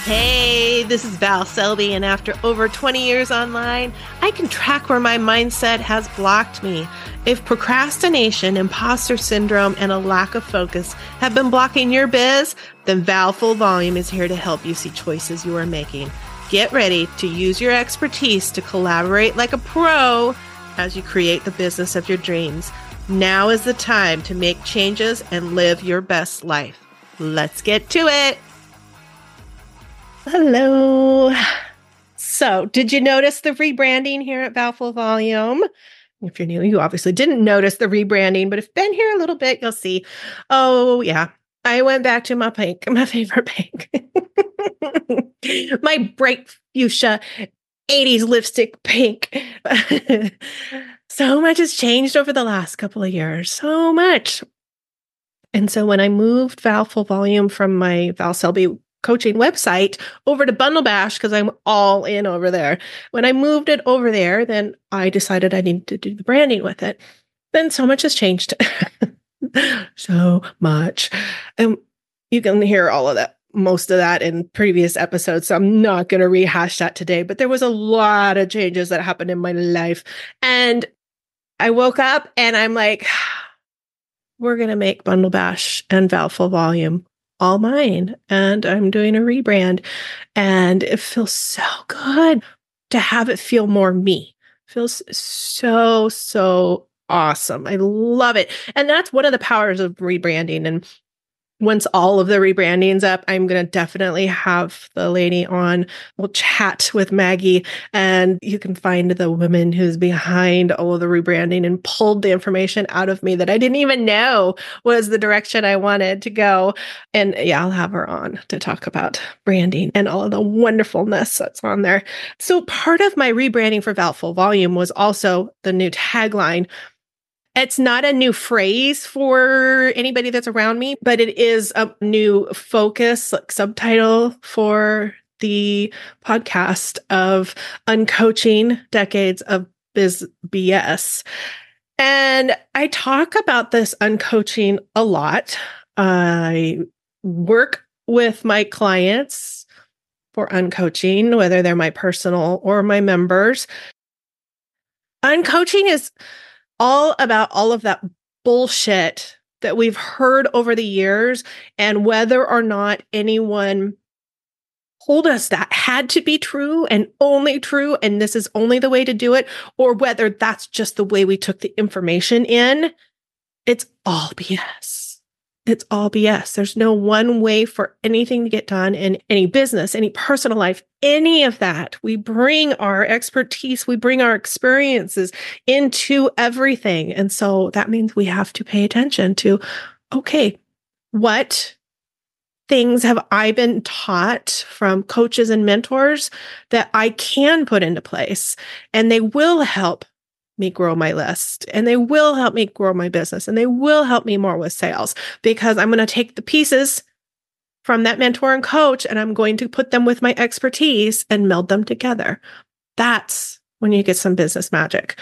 Hey, this is Val Selby, and after over 20 years online, I can track where my mindset has blocked me. If procrastination, imposter syndrome, and a lack of focus have been blocking your biz, then Val Full Volume is here to help you see choices you are making. Get ready to use your expertise to collaborate like a pro as you create the business of your dreams. Now is the time to make changes and live your best life. Let's get to it. Hello. So, did you notice the rebranding here at Val Full Volume? If you're new, you obviously didn't notice the rebranding, but if you've been here a little bit, you'll see. Oh, yeah. I went back to my pink, my favorite pink. My bright fuchsia 80s lipstick pink. So much has changed over the last couple of years. So much. And so when I moved Val Full Volume from my Val Selby coaching website over to Bundle Bash, because I'm all in over there. When I moved it over there, then I decided I needed to do the branding with it. Then so much has changed. So much. You can hear all of that, most of that in previous episodes. So I'm not going to rehash that today, but there was a lot of changes that happened in my life. And I woke up and I'm like, we're going to make Bundle Bash and Val Full Volume all mine. And I'm doing a rebrand. And it feels so good to have it feel more me. It feels so awesome. I love it. And that's one of the powers of rebranding. And once all of the rebranding's up, I'm going to definitely have the lady on. We'll chat with Maggie, and you can find the woman who's behind all of the rebranding and pulled the information out of me that I didn't even know was the direction I wanted to go. And yeah, I'll have her on to talk about branding and all of the wonderfulness that's on there. So part of my rebranding for Val Full Volume was also the new tagline. It's not a new phrase for anybody that's around me, but it is a new focus, like subtitle for the podcast of Uncoaching Decades of Biz BS. And I talk about this uncoaching a lot. I work with my clients for uncoaching, whether they're my personal or my members. Uncoaching is all about all of that bullshit that we've heard over the years, and whether or not anyone told us that had to be true and only true, and this is only the way to do it, or whether that's just the way we took the information in. It's all BS. It's all BS. There's no one way for anything to get done in any business, any personal life, any of that. We bring our expertise, we bring our experiences into everything. And so that means we have to pay attention to, okay, what things have I been taught from coaches and mentors that I can put into place, and they will help me grow my list, and they will help me grow my business, and they will help me more with sales, because I'm going to take the pieces from that mentor and coach and I'm going to put them with my expertise and meld them together. That's when you get some business magic.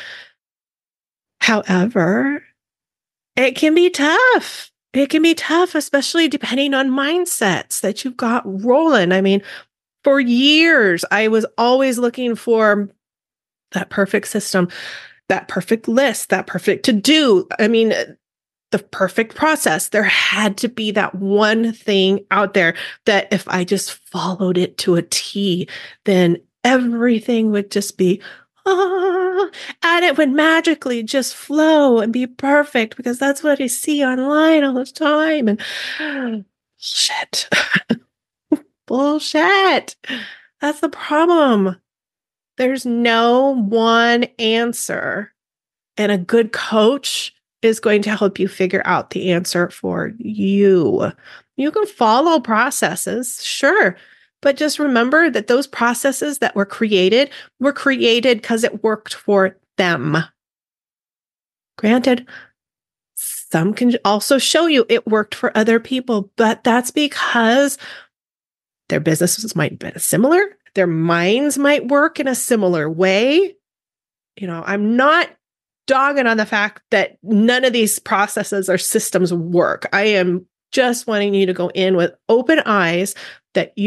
However, it can be tough. It can be tough, especially depending on mindsets that you've got rolling. I mean, for years, I was always looking for that perfect system, that perfect list, that perfect to-do. I mean, the perfect process. There had to be that one thing out there that if I just followed it to a T, then everything would just be, and it would magically just flow and be perfect, because that's what I see online all the time. And bullshit. Bullshit. That's the problem. There's no one answer, and a good coach is going to help you figure out the answer for you. You can follow processes, sure, but just remember that those processes that were created because it worked for them. Granted, some can also show you it worked for other people, but that's because their businesses might be similar. Their minds might work in a similar way. You know, I'm not dogging on the fact that none of these processes or systems work. I am just wanting you to go in with open eyes that you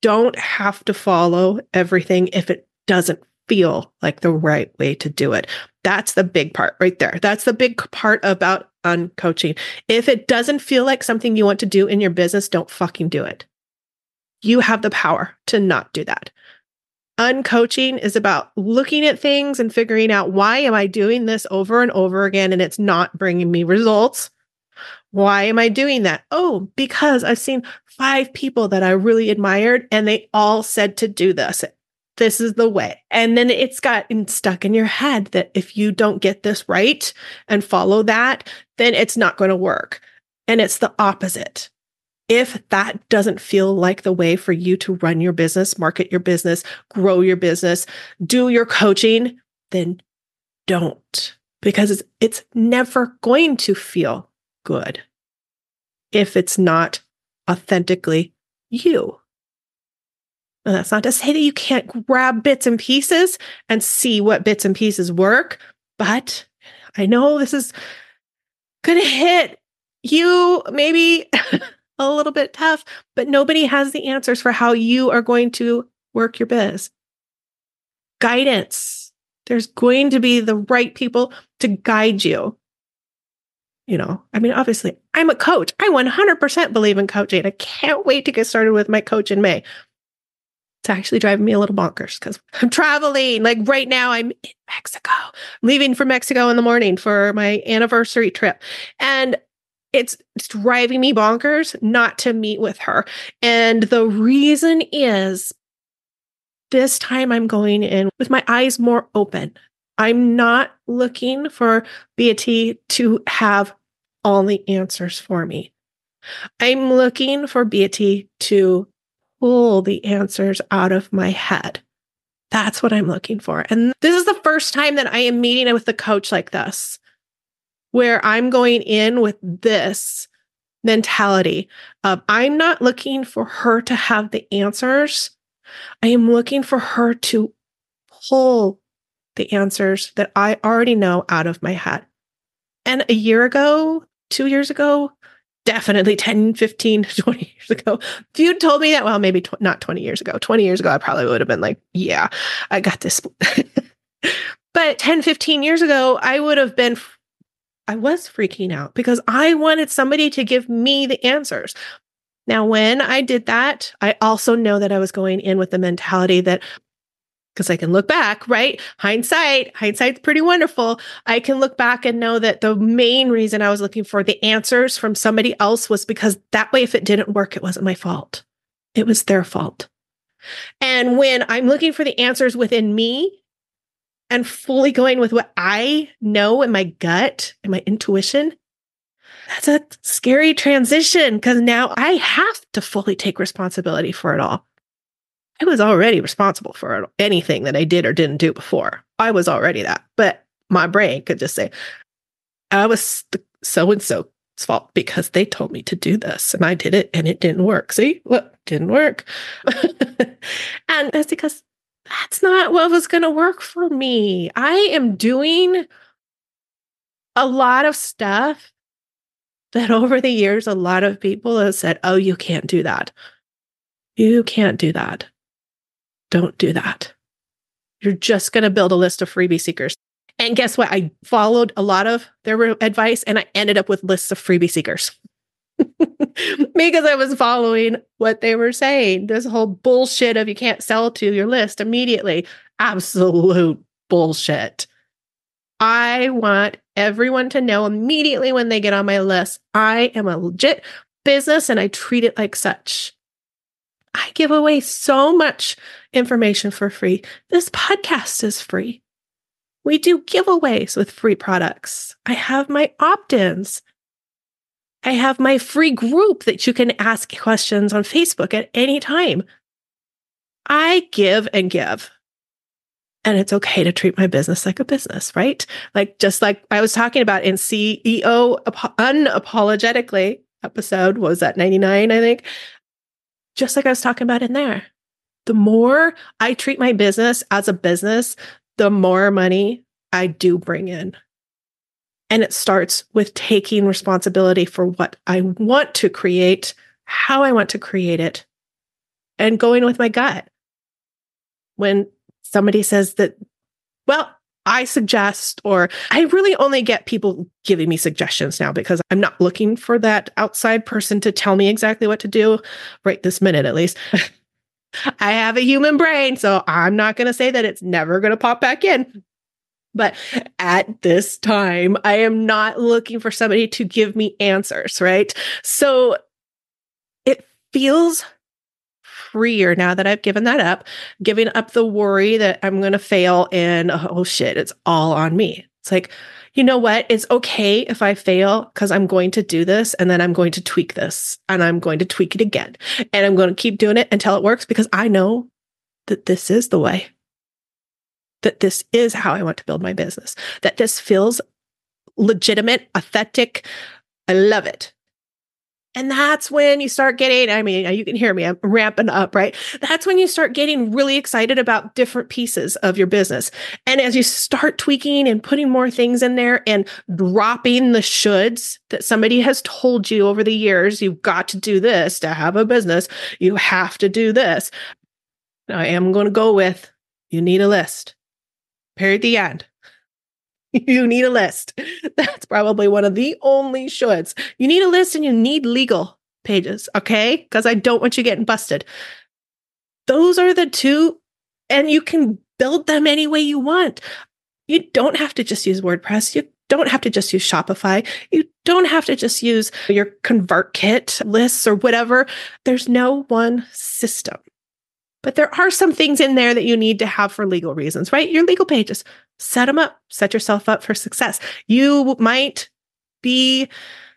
don't have to follow everything if it doesn't feel like the right way to do it. That's the big part right there. That's the big part about uncoaching. If it doesn't feel like something you want to do in your business, don't fucking do it. You have the power to not do that. Uncoaching is about looking at things and figuring out, why am I doing this over and over again and it's not bringing me results? Why am I doing that? Oh, because I've seen 5 people that I really admired and they all said to do this. This is the way. And then it's gotten stuck in your head that if you don't get this right and follow that, then it's not going to work. And it's the opposite. If that doesn't feel like the way for you to run your business, market your business, grow your business, do your coaching, then don't, because it's never going to feel good if it's not authentically you. And that's not to say that you can't grab bits and pieces and see what bits and pieces work, but I know this is going to hit you maybe a little bit tough, but nobody has the answers for how you are going to work your biz. Guidance. There's going to be the right people to guide you. Obviously, I'm a coach. I 100% believe in coaching. I can't wait to get started with my coach in May. It's actually driving me a little bonkers because I'm traveling. Like right now, I'm in Mexico. I'm leaving for Mexico in the morning for my anniversary trip. And it's driving me bonkers not to meet with her. And the reason is this time I'm going in with my eyes more open. I'm not looking for Beatty to have all the answers for me. I'm looking for Beatty to pull the answers out of my head. That's what I'm looking for. And this is the first time that I am meeting with a coach like this, where I'm going in with this mentality of, I'm not looking for her to have the answers. I am looking for her to pull the answers that I already know out of my head. And a year ago, 2 years ago, definitely 10, 15, 20 years ago, if you told me that, well, maybe not 20 years ago, 20 years ago, I probably would have been like, yeah, I got this. But 10, 15 years ago, I was freaking out because I wanted somebody to give me the answers. Now, when I did that, I also know that I was going in with the mentality that, because I can look back, right? Hindsight's pretty wonderful. I can look back and know that the main reason I was looking for the answers from somebody else was because that way, if it didn't work, it wasn't my fault. It was their fault. And when I'm looking for the answers within me and fully going with what I know in my gut and my intuition, that's a scary transition because now I have to fully take responsibility for it all. I was already responsible for anything that I did or didn't do before. I was already that. But my brain could just say, I was so-and-so's fault because they told me to do this and I did it and it didn't work. See, look, didn't work. And that's because that's not what was going to work for me. I am doing a lot of stuff that over the years, a lot of people have said, oh, you can't do that. You can't do that. Don't do that. You're just going to build a list of freebie seekers. And guess what? I followed a lot of their advice and I ended up with lists of freebie seekers because I was following what they were saying. This whole bullshit of you can't sell to your list immediately. Absolute bullshit. I want everyone to know immediately when they get on my list, I am a legit business and I treat it like such. I give away so much information for free. This podcast is free. We do giveaways with free products. I have my opt-ins. I have my free group that you can ask questions on Facebook at any time. I give and give. And it's okay to treat my business like a business, right? Just like I was talking about in CEO Unapologetically episode, what was that, 99, I think? Just like I was talking about in there. The more I treat my business as a business, the more money I do bring in. And it starts with taking responsibility for what I want to create, how I want to create it, and going with my gut. When somebody says that, well, I suggest, or I really only get people giving me suggestions now because I'm not looking for that outside person to tell me exactly what to do right this minute, at least. I have a human brain, so I'm not going to say that it's never going to pop back in. But at this time, I am not looking for somebody to give me answers, right? So it feels freer now that I've given that up, giving up the worry that I'm going to fail and, oh shit, it's all on me. It's like, you know what? It's okay if I fail because I'm going to do this and then I'm going to tweak this and I'm going to tweak it again. And I'm going to keep doing it until it works because I know that this is the way, that this is how I want to build my business, that this feels legitimate, authentic. I love it. And that's when you start getting, I mean, you can hear me, I'm ramping up, right? That's when you start getting really excited about different pieces of your business. And as you start tweaking and putting more things in there and dropping the shoulds that somebody has told you over the years, you've got to do this to have a business. You have to do this. I am going to go with, you need a list. Period. The end. You need a list. That's probably one of the only shoulds. You need a list and you need legal pages, okay? Because I don't want you getting busted. Those are the two, and you can build them any way you want. You don't have to just use WordPress. You don't have to just use Shopify. You don't have to just use your ConvertKit lists or whatever. There's no one system. But there are some things in there that you need to have for legal reasons, right? Your legal pages, set them up, set yourself up for success. You might be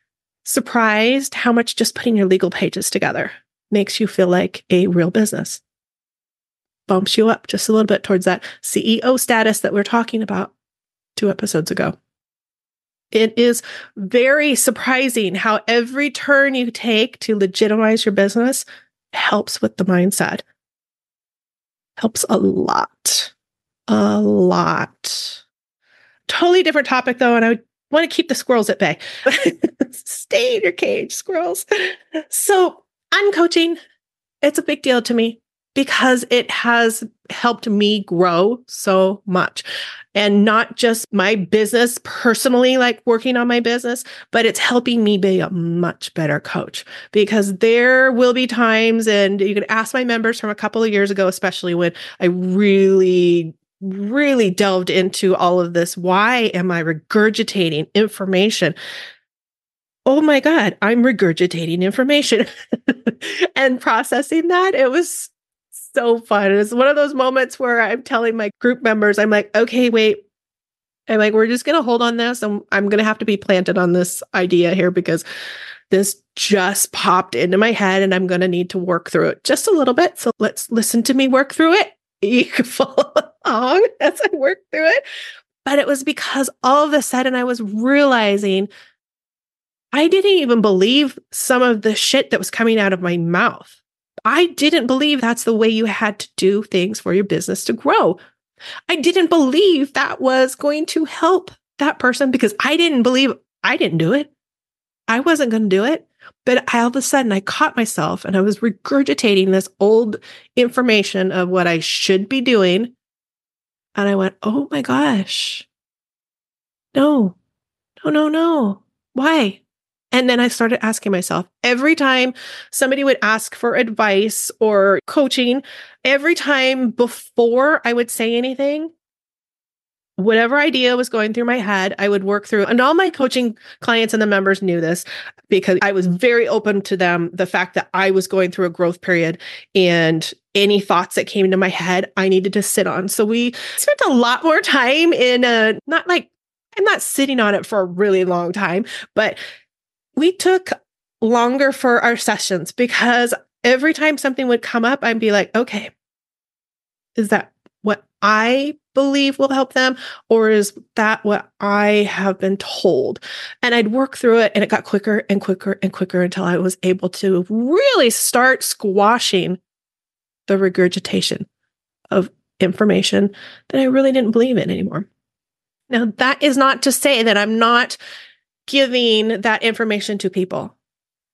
surprised how much just putting your legal pages together makes you feel like a real business. Bumps you up just a little bit towards that CEO status that we we're talking about 2 episodes ago. It is very surprising how every turn you take to legitimize your business helps with the mindset. Helps a lot. A lot. Totally different topic though, and I want to keep the squirrels at bay. Stay in your cage, squirrels. So uncoaching, it's a big deal to me because it has helped me grow so much. And not just my business personally, like working on my business, but it's helping me be a much better coach because there will be times, and you can ask my members from a couple of years ago, especially when I really delved into all of this. Why am I regurgitating information? Oh my God, I'm regurgitating information and processing that. It was so fun. It's one of those moments where I'm telling my group members, I'm like, okay, wait. I'm like, we're just going to hold on this. And I'm going to have to be planted on this idea here because this just popped into my head and I'm going to need to work through it just a little bit. So let's listen to me work through it. You can follow along as I work through it. But it was because all of a sudden I was realizing I didn't even believe some of the shit that was coming out of my mouth. I didn't believe that's the way you had to do things for your business to grow. I didn't believe that was going to help that person because I didn't believe I didn't do it. I wasn't going to do it. But all of a sudden I caught myself and I was regurgitating this old information of what I should be doing. And I went, oh my gosh, no. Why? And then I started asking myself every time somebody would ask for advice or coaching, every time before I would say anything, whatever idea was going through my head, I would work through. And all my coaching clients and the members knew this because I was very open to them. The fact that I was going through a growth period and any thoughts that came into my head, I needed to sit on. So we spent a lot more time in not like, I'm not sitting on it for a really long time, but we took longer for our sessions because every time something would come up, I'd be like, okay, is that what I believe will help them? Or is that what I have been told? And I'd work through it and it got quicker and quicker and quicker until I was able to really start squashing the regurgitation of information that I really didn't believe in anymore. Now, that is not to say that I'm not giving that information to people.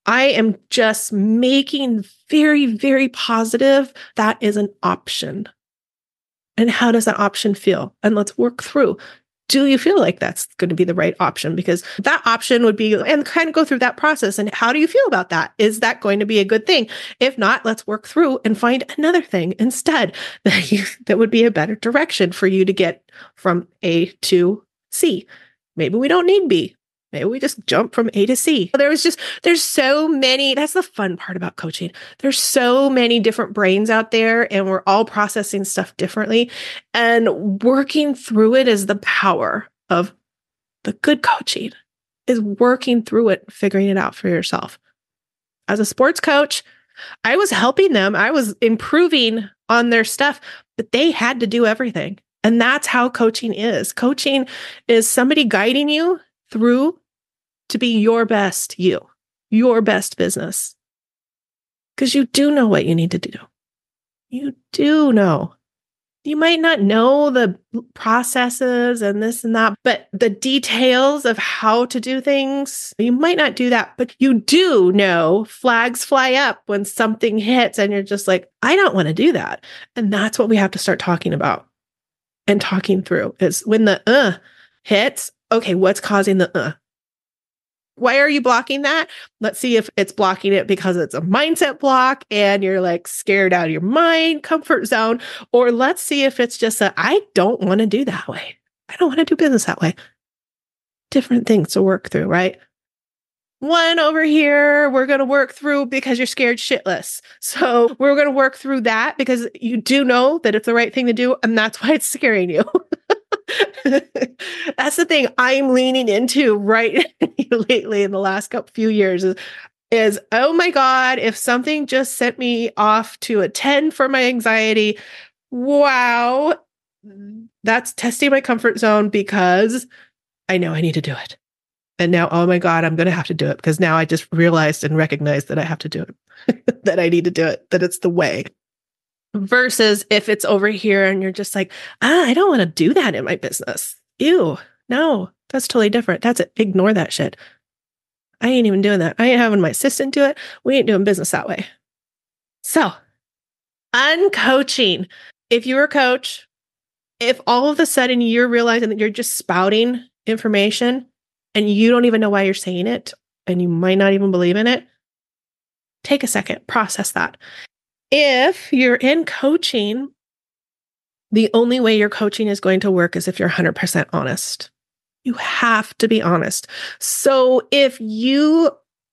I am just making very, very positive that is an option. And how does that option feel? And let's work through. Do you feel like that's going to be the right option? Because that option would be, and kind of go through that process. And how do you feel about that? Is that going to be a good thing? If not, let's work through and find another thing instead that would be a better direction for you to get from A to C. Maybe we don't need B. Maybe we just jump from A to C. There's so many, that's the fun part about coaching. There's so many different brains out there, and we're all processing stuff differently. And working through it is the power of the good coaching, is working through it, figuring it out for yourself. As a sports coach, I was helping them. I was improving on their stuff, but they had to do everything. And that's how coaching is. Coaching is somebody guiding you through to be your best you, your best business. Because you do know what you need to do. You do know. You might not know the processes and this and that, but the details of how to do things, you might not do that, but you do know flags fly up when something hits and you're just like, I don't want to do that. And that's what we have to start talking about and talking through is when the hits, okay, what's causing the Why are you blocking that? Let's see if it's blocking it because it's a mindset block and you're like scared out of your mind, comfort zone. Or let's see if it's just I don't want to do that way. I don't want to do business that way. Different things to work through, right? One over here, we're going to work through because you're scared shitless. So we're going to work through that because you do know that it's the right thing to do. And that's why it's scaring you. That's the thing I'm leaning into right lately in the last few years is, oh my God, if something just sent me off to a 10 for my anxiety, wow, that's testing my comfort zone because I know I need to do it. And now, oh my God, I'm going to have to do it because now I just realized and recognized that I have to do it, that I need to do it, that it's the way. Versus if it's over here and you're just like, I don't want to do that in my business. Ew, no, that's totally different. That's it. Ignore that shit. I ain't even doing that. I ain't having my assistant do it. We ain't doing business that way. So, uncoaching. If you're a coach, if all of a sudden you're realizing that you're just spouting information and you don't even know why you're saying it, and you might not even believe in it, take a second, process that. If you're in coaching, the only way your coaching is going to work is if you're 100% honest. You have to be honest. So if you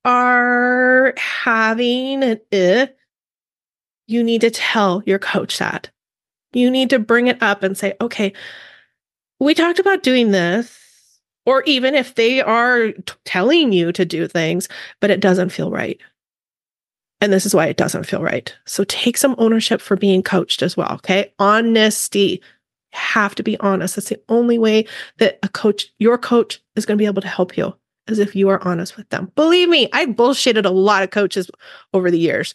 are having an you need to tell your coach that. You need to bring it up and say, okay, we talked about doing this. Or even if they are telling you to do things, but it doesn't feel right. And this is why it doesn't feel right. So take some ownership for being coached as well. Okay. Honesty. You have to be honest. That's the only way that your coach is going to be able to help you, is if you are honest with them. Believe me, I bullshitted a lot of coaches over the years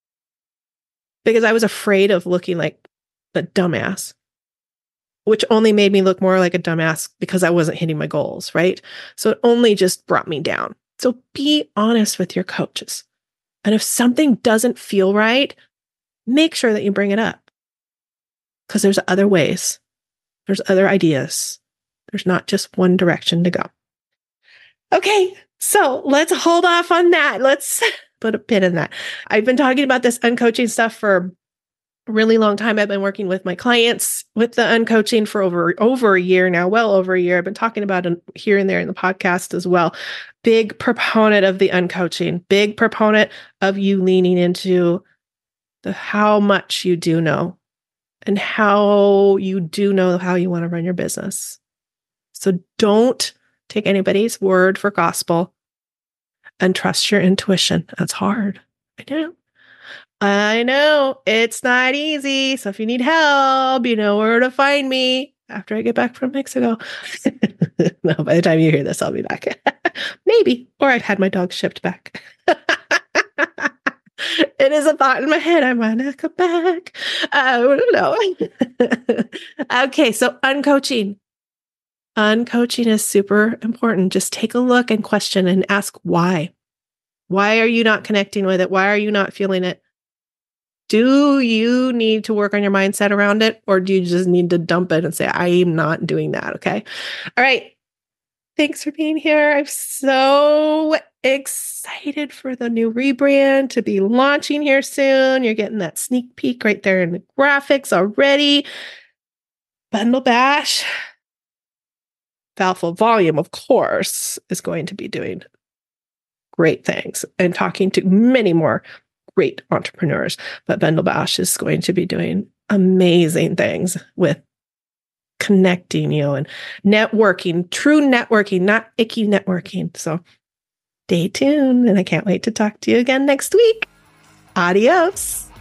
because I was afraid of looking like a dumbass, which only made me look more like a dumbass because I wasn't hitting my goals, right? So it only just brought me down. So be honest with your coaches. And if something doesn't feel right, make sure that you bring it up. Because there's other ways. There's other ideas. There's not just one direction to go. Okay, so let's hold off on that. Let's put a pin in that. I've been talking about this uncoaching stuff for a really long time. I've been working with my clients with the uncoaching for over a year now, well over a year. I've been talking about it here and there in the podcast as well. Big proponent of the uncoaching, big proponent of you leaning into how much you do know and how you do know how you want to run your business. So don't take anybody's word for gospel and trust your intuition. That's hard. I know it's not easy. So if you need help, you know where to find me after I get back from Mexico. No, by the time you hear this, I'll be back. Maybe. Or I've had my dog shipped back. It is a thought in my head. I might not come back. I don't know. Okay, so uncoaching. Uncoaching is super important. Just take a look and question and ask why. Why are you not connecting with it? Why are you not feeling it? Do you need to work on your mindset around it? Or do you just need to dump it and say, I am not doing that? Okay. All right. Thanks for being here. I'm so excited for the new rebrand to be launching here soon. You're getting that sneak peek right there in the graphics already. Bundle Bash. Valful Volume, of course, is going to be doing great things and talking to many more great entrepreneurs. But Bundle Bash is going to be doing amazing things with connecting you and networking, true networking, not icky networking. So stay tuned, and I can't wait to talk to you again next week. Adios.